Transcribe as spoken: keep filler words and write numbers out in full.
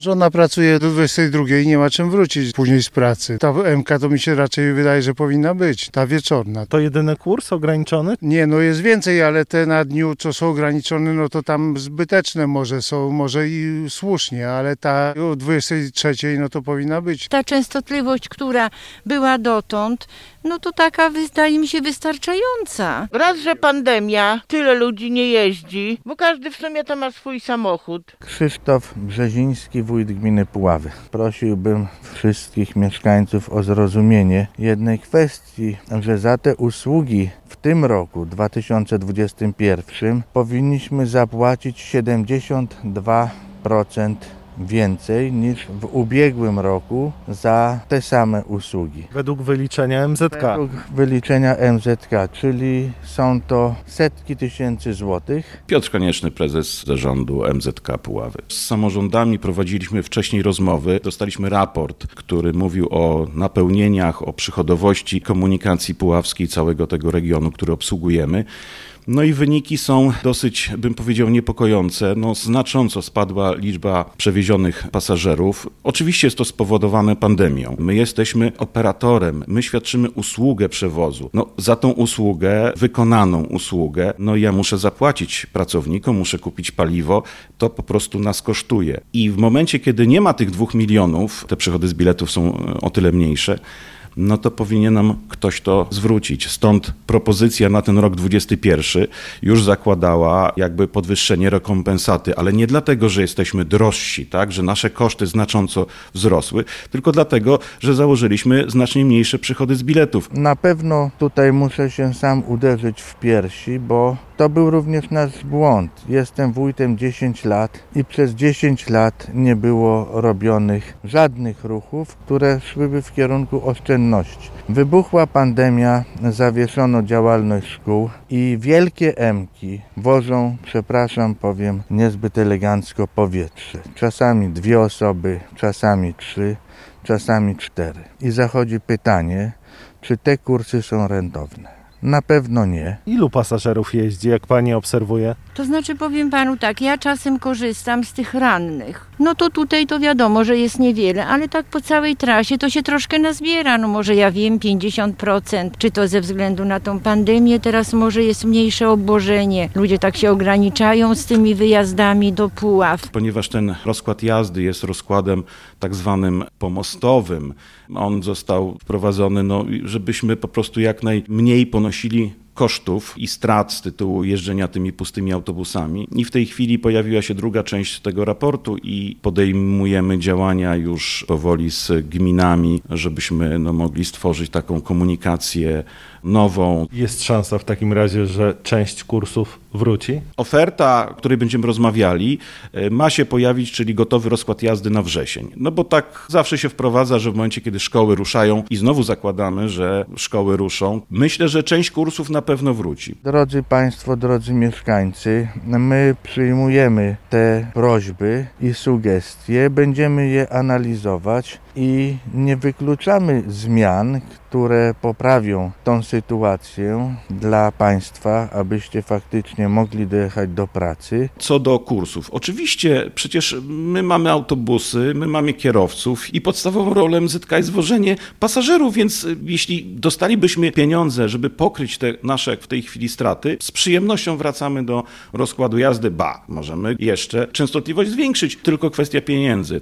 Żona pracuje do dwudziestej drugiej i nie ma czym wrócić później z pracy. Ta M K to mi się raczej wydaje, że powinna być, ta wieczorna. To jedyny kurs ograniczony? Nie, no jest więcej, ale te na dniu, co są ograniczone, no to tam zbyteczne może są, może i słusznie, ale ta o dwudziestej trzeciej, no to powinna być. Ta częstotliwość, która była dotąd, no to taka wydaje mi się wystarczająca. Raz, że pandemia, tyle ludzi nie jeździ, bo każdy w sumie to ma swój samochód. Krzysztof Brzeziński, wójt gminy Puławy. Prosiłbym wszystkich mieszkańców o zrozumienie jednej kwestii, że za te usługi w tym roku, dwa tysiące dwudziestym pierwszym, powinniśmy zapłacić siedemdziesiąt dwa procent więcej niż w ubiegłym roku za te same usługi. Według wyliczenia M Z K. Według wyliczenia M Z K, czyli są to setki tysięcy złotych. Piotr Konieczny, prezes zarządu M Z K Puławy. Z samorządami prowadziliśmy wcześniej rozmowy. Dostaliśmy raport, który mówił o napełnieniach, o przychodowości komunikacji puławskiej całego tego regionu, który obsługujemy. No i wyniki są dosyć, bym powiedział, niepokojące. No, znacząco spadła liczba przewiezionych pasażerów. Oczywiście jest to spowodowane pandemią. My jesteśmy operatorem, my świadczymy usługę przewozu. No, za tą usługę, wykonaną usługę, no ja muszę zapłacić pracownikom, muszę kupić paliwo, to po prostu nas kosztuje. I w momencie, kiedy nie ma tych dwóch milionów, te przychody z biletów są o tyle mniejsze, no to powinien nam ktoś to zwrócić. Stąd propozycja na ten rok dwudziesty pierwszy już zakładała jakby podwyższenie rekompensaty, ale nie dlatego, że jesteśmy drożsi, tak, że nasze koszty znacząco wzrosły, tylko dlatego, że założyliśmy znacznie mniejsze przychody z biletów. Na pewno tutaj muszę się sam uderzyć w piersi, bo to był również nasz błąd. Jestem wójtem dziesięć lat i przez dziesięć lat nie było robionych żadnych ruchów, które szłyby w kierunku oszczędności. Wybuchła pandemia, zawieszono działalność szkół i wielkie emki wożą, przepraszam, powiem niezbyt elegancko, powietrze. Czasami dwie osoby, czasami trzy, czasami cztery. I zachodzi pytanie, czy te kursy są rentowne. Na pewno nie. Ilu pasażerów jeździ, jak pani obserwuje? To znaczy powiem panu tak, ja czasem korzystam z tych rannych. No to tutaj to wiadomo, że jest niewiele, ale tak po całej trasie to się troszkę nazbiera. No może ja wiem, pięćdziesiąt procent, czy to ze względu na tą pandemię, teraz może jest mniejsze obłożenie. Ludzie tak się ograniczają z tymi wyjazdami do Puław. Ponieważ ten rozkład jazdy jest rozkładem tak zwanym pomostowym, on został wprowadzony, no, żebyśmy po prostu jak najmniej ponosili kosztów i strat z tytułu jeżdżenia tymi pustymi autobusami. I w tej chwili pojawiła się druga część tego raportu i podejmujemy działania już powoli z gminami, żebyśmy no, mogli stworzyć taką komunikację nową. Jest szansa w takim razie, że część kursów wróci? Oferta, o której będziemy rozmawiali, ma się pojawić, czyli gotowy rozkład jazdy na wrzesień. No bo tak zawsze się wprowadza, że w momencie, kiedy szkoły ruszają i znowu zakładamy, że szkoły ruszą, myślę, że część kursów na pewno wróci. Drodzy Państwo, drodzy mieszkańcy, my przyjmujemy te prośby i sugestie, będziemy je analizować i nie wykluczamy zmian, które poprawią tą sytuację dla Państwa, abyście faktycznie mogli dojechać do pracy. Co do kursów. Oczywiście przecież my mamy autobusy, my mamy kierowców i podstawową rolą M Z K jest wożenie pasażerów, więc jeśli dostalibyśmy pieniądze, żeby pokryć te nasze w tej chwili straty, z przyjemnością wracamy do rozkładu jazdy. Ba, możemy jeszcze częstotliwość zwiększyć, tylko kwestia pieniędzy.